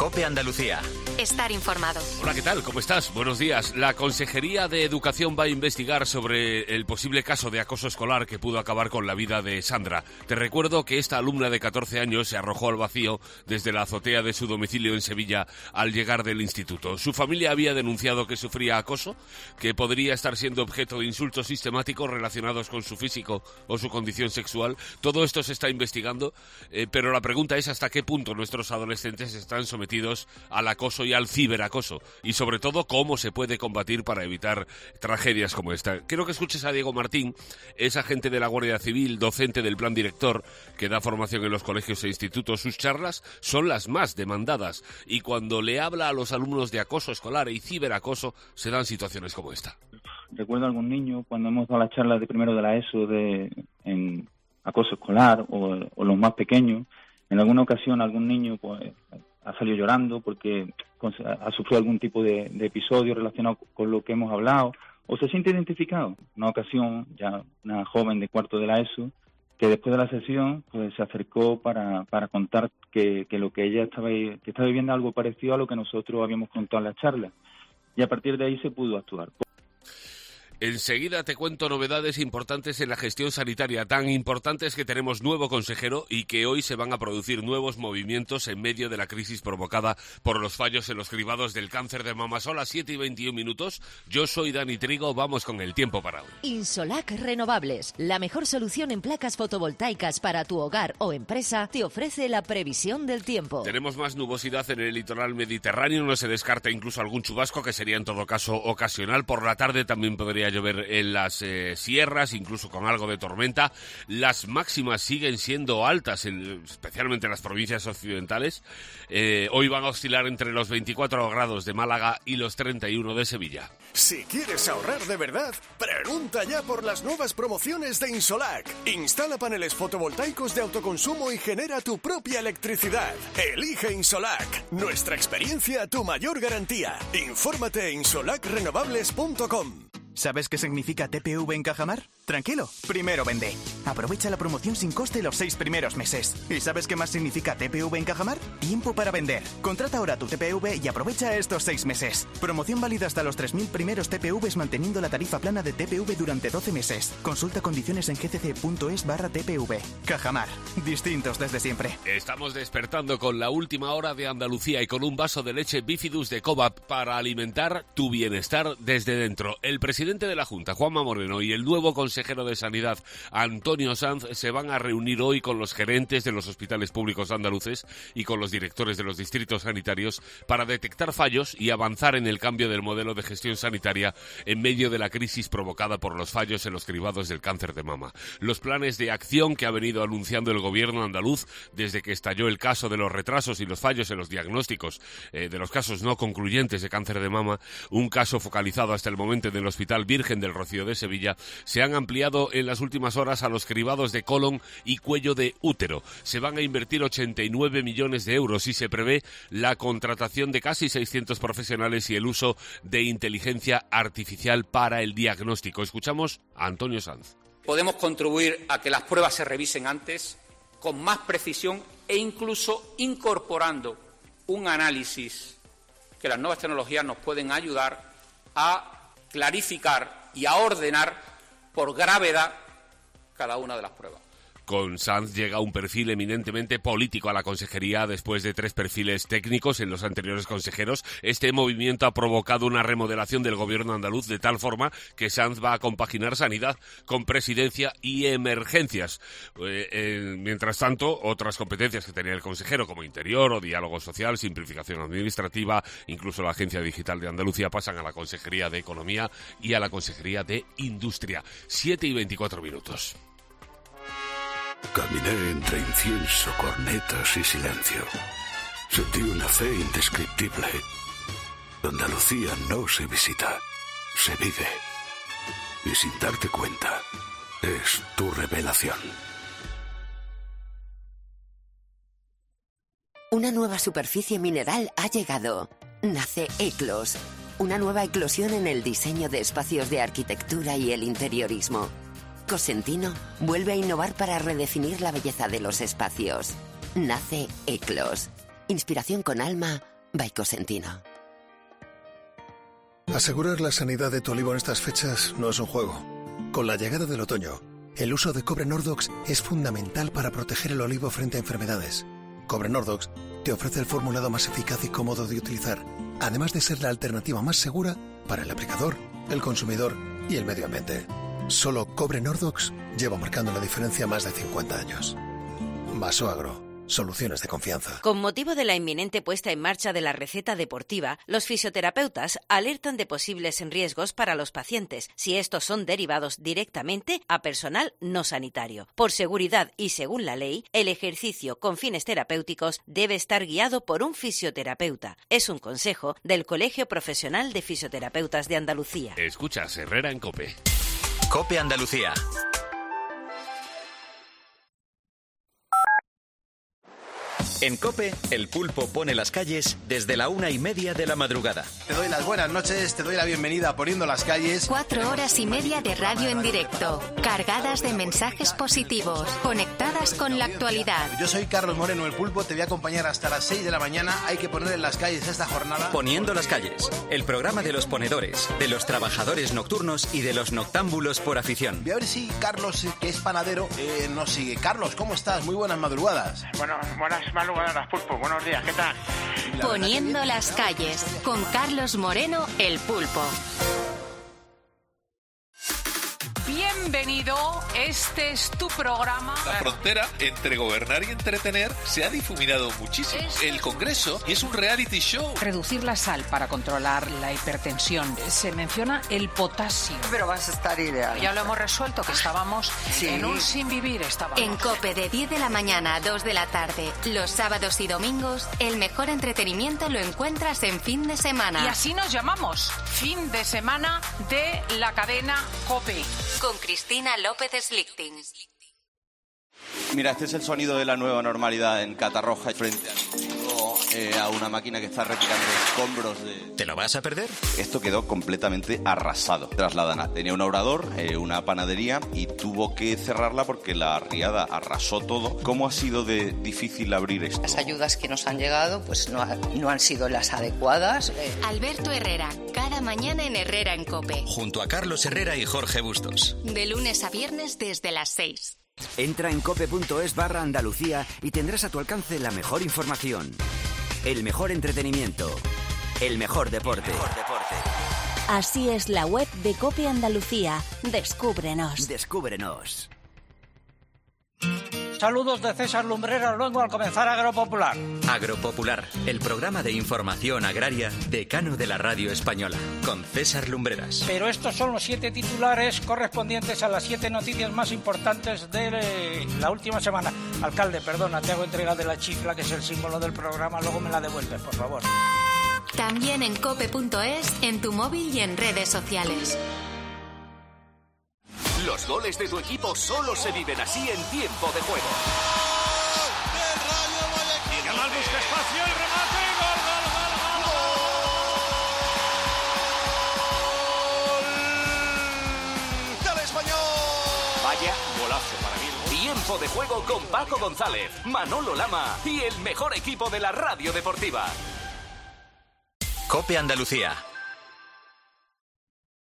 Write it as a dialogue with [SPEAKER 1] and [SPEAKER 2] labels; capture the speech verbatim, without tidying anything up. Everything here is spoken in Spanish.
[SPEAKER 1] COPE Andalucía.
[SPEAKER 2] Estar informado.
[SPEAKER 3] Hola, ¿qué tal? ¿Cómo estás? Buenos días. La Consejería de Educación va a investigar sobre el posible caso de acoso escolar que pudo acabar con la vida de Sandra. Te recuerdo que esta alumna de catorce años se arrojó al vacío desde la azotea de su domicilio en Sevilla al llegar del instituto. Su familia había denunciado que sufría acoso, que podría estar siendo objeto de insultos sistemáticos relacionados con su físico o su condición sexual. Todo esto se está investigando, eh, pero la pregunta es hasta qué punto nuestros adolescentes están sometidos al acoso y al ciberacoso, y sobre todo cómo se puede combatir para evitar tragedias como esta. Quiero que escuches a Diego Martín, es agente de la Guardia Civil, docente del Plan Director, que da formación en los colegios e institutos. Sus charlas son las más demandadas, y cuando le habla a los alumnos de acoso escolar y ciberacoso, se dan situaciones como esta.
[SPEAKER 4] Recuerdo a algún niño, cuando hemos dado las charlas de primero de la ESO de, en acoso escolar, o, o los más pequeños, en alguna ocasión algún niño pues ha salido llorando porque ha sufrido algún tipo de, de episodio relacionado con lo que hemos hablado, o se siente identificado. Una ocasión, ya una joven de cuarto de la ESO, que después de la sesión pues se acercó para, para contar que, que lo que ella estaba, que estaba viviendo algo parecido a lo que nosotros habíamos contado en la charla, y a partir de ahí se pudo actuar.
[SPEAKER 3] Enseguida te cuento novedades importantes en la gestión sanitaria, tan importantes que tenemos nuevo consejero y que hoy se van a producir nuevos movimientos en medio de la crisis provocada por los fallos en los cribados del cáncer de mama. Son las siete y veintiún minutos. Yo soy Dani Trigo, vamos con el tiempo para hoy.
[SPEAKER 5] Insolac Renovables, la mejor solución en placas fotovoltaicas para tu hogar o empresa, te ofrece la previsión del tiempo.
[SPEAKER 3] Tenemos más nubosidad en el litoral mediterráneo, no se descarta incluso algún chubasco, que sería en todo caso ocasional. Por la tarde también podría llover en las eh, sierras, incluso con algo de tormenta. Las máximas siguen siendo altas, en, especialmente en las provincias occidentales. Eh, hoy van a oscilar entre los veinticuatro grados de Málaga y los treinta y uno de Sevilla.
[SPEAKER 6] Si quieres ahorrar de verdad, pregunta ya por las nuevas promociones de Insolac. Instala paneles fotovoltaicos de autoconsumo y genera tu propia electricidad. Elige Insolac. Nuestra experiencia, tu mayor garantía. Infórmate en insolac renovables punto com.
[SPEAKER 1] ¿Sabes qué significa T P V en Cajamar? Tranquilo, primero vende. Aprovecha la promoción sin coste los seis primeros meses. ¿Y sabes qué más significa T P V en Cajamar? Tiempo para vender. Contrata ahora tu T P V y aprovecha estos seis meses. Promoción válida hasta los tres mil primeros T P Vs manteniendo la tarifa plana de T P V durante doce meses. Consulta condiciones en gcc.es barra TPV. Cajamar, distintos desde siempre.
[SPEAKER 3] Estamos despertando con la última hora de Andalucía y con un vaso de leche Bifidus de Cobap para alimentar tu bienestar desde dentro. El presidente El presidente de la Junta, Juanma Moreno, y el nuevo consejero de Sanidad, Antonio Sanz, se van a reunir hoy con los gerentes de los hospitales públicos andaluces y con los directores de los distritos sanitarios para detectar fallos y avanzar en el cambio del modelo de gestión sanitaria en medio de la crisis provocada por los fallos en los cribados del cáncer de mama. Los planes de acción que ha venido anunciando el gobierno andaluz desde que estalló el caso de los retrasos y los fallos en los diagnósticos eh, de los casos no concluyentes de cáncer de mama, un caso focalizado hasta el momento en el Hospital Virgen del Rocío de Sevilla, se han ampliado en las últimas horas a los cribados de colon y cuello de útero. Se van a invertir ochenta y nueve millones de euros y se prevé la contratación de casi seiscientos profesionales y el uso de inteligencia artificial para el diagnóstico. Escuchamos a Antonio Sanz.
[SPEAKER 7] Podemos contribuir a que las pruebas se revisen antes, con más precisión e incluso incorporando un análisis que las nuevas tecnologías nos pueden ayudar a clarificar y a ordenar por gravedad cada una de las pruebas.
[SPEAKER 3] Con Sanz llega un perfil eminentemente político a la consejería después de tres perfiles técnicos en los anteriores consejeros. Este movimiento ha provocado una remodelación del gobierno andaluz de tal forma que Sanz va a compaginar sanidad con presidencia y emergencias. Eh, eh, mientras tanto, otras competencias que tenía el consejero como interior o diálogo social, simplificación administrativa, incluso la Agencia Digital de Andalucía pasan a la Consejería de Economía y a la Consejería de Industria. siete y veinticuatro minutos.
[SPEAKER 8] Caminé entre incienso, cornetas y silencio. Sentí una fe indescriptible. Andalucía no se visita, se vive. Y sin darte cuenta, es tu revelación.
[SPEAKER 9] Una nueva superficie mineral ha llegado. Nace Eclos, una nueva eclosión en el diseño de espacios de arquitectura y el interiorismo. Cosentino vuelve a innovar para redefinir la belleza de los espacios. Nace Eclos. Inspiración con alma by Cosentino.
[SPEAKER 2] Asegurar la sanidad de tu olivo en estas fechas no es un juego. Con la llegada del otoño, el uso de cobre Nordox es fundamental para proteger el olivo frente a enfermedades. Cobre Nordox te ofrece el formulado más eficaz y cómodo de utilizar, además de ser la alternativa más segura para el aplicador, el consumidor y el medio ambiente. Solo Cobre Nordox lleva marcando la diferencia más de cincuenta años. Vasoagro. Soluciones de confianza.
[SPEAKER 10] Con motivo de la inminente puesta en marcha de la receta deportiva, los fisioterapeutas alertan de posibles riesgos para los pacientes si estos son derivados directamente a personal no sanitario. Por seguridad y según la ley, el ejercicio con fines terapéuticos debe estar guiado por un fisioterapeuta. Es un consejo del Colegio Profesional de Fisioterapeutas de Andalucía.
[SPEAKER 3] Escuchas Herrera en COPE.
[SPEAKER 11] COPE Andalucía. En COPE, el pulpo pone las calles desde la una y media de la madrugada.
[SPEAKER 12] Te doy las buenas noches, te doy la bienvenida a Poniendo las Calles.
[SPEAKER 13] Cuatro horas y media de radio en directo, cargadas de mensajes positivos, conectadas con la actualidad.
[SPEAKER 12] Yo soy Carlos Moreno, el pulpo, te voy a acompañar hasta las seis de la mañana. Hay que poner en las calles esta jornada.
[SPEAKER 11] Poniendo las Calles, el programa de los ponedores, de los trabajadores nocturnos y de los noctámbulos por afición.
[SPEAKER 12] Voy a ver si Carlos, que es panadero, eh, nos sigue. Carlos, ¿cómo estás? Muy buenas madrugadas.
[SPEAKER 14] Bueno, buenas madrugadas. Buenas, Pulpo. Buenos días, ¿qué tal?
[SPEAKER 13] Poniendo las Calles, con Carlos Moreno, el pulpo.
[SPEAKER 15] Bienvenido, este es tu programa.
[SPEAKER 16] La frontera entre gobernar y entretener se ha difuminado muchísimo. El Congreso es un reality show.
[SPEAKER 15] Reducir la sal para controlar la hipertensión. Se menciona el potasio.
[SPEAKER 17] Pero vas a estar ideal.
[SPEAKER 15] Ya lo hemos resuelto, que estábamos sí. en un sin vivir. Estábamos.
[SPEAKER 13] En COPE de diez de la mañana a dos de la tarde, los sábados y domingos, el mejor entretenimiento lo encuentras en Fin de Semana.
[SPEAKER 15] Y así nos llamamos, Fin de Semana de la cadena COPE.
[SPEAKER 13] Con Cristina López Slichting.
[SPEAKER 18] Mira, este es el sonido de la nueva normalidad en Catarroja frente a, eh, a una máquina que está retirando escombros de...
[SPEAKER 11] ¿Te lo vas a perder?
[SPEAKER 18] Esto quedó completamente arrasado. Trasladan, tenía un obrador, eh, una panadería y tuvo que cerrarla porque la riada arrasó todo. ¿Cómo ha sido de difícil abrir esto?
[SPEAKER 17] Las ayudas que nos han llegado pues no, ha, no han sido las adecuadas. Eh.
[SPEAKER 13] Alberto Herrera, cada mañana en Herrera en COPE.
[SPEAKER 11] Junto a Carlos Herrera y Jorge Bustos.
[SPEAKER 13] De lunes a viernes desde las seis.
[SPEAKER 19] Entra en cope.es barra Andalucía y tendrás a tu alcance la mejor información, el mejor entretenimiento, el mejor deporte. El mejor deporte.
[SPEAKER 5] Así es la web de COPE Andalucía. Descúbrenos.
[SPEAKER 19] Descúbrenos.
[SPEAKER 20] Saludos de César Lumbreras, luego al comenzar Agropopular.
[SPEAKER 11] Agropopular, el programa de información agraria decano de la radio española, con César Lumbreras.
[SPEAKER 20] Pero estos son los siete titulares correspondientes a las siete noticias más importantes de la última semana. Alcalde, perdona, te hago entrega de la chifla, que es el símbolo del programa, luego me la devuelves, por favor.
[SPEAKER 13] También en cope.es, en tu móvil y en redes sociales.
[SPEAKER 21] Los goles de tu equipo solo se viven así en tiempo de juego.
[SPEAKER 22] Yamal busca espacio, el remate, gol, gol, gol, gol.
[SPEAKER 21] ¡Del Español! Vaya golazo para mí. Tiempo de juego con Paco González, Manolo Lama y el mejor equipo de la radio deportiva.
[SPEAKER 11] COPE Andalucía.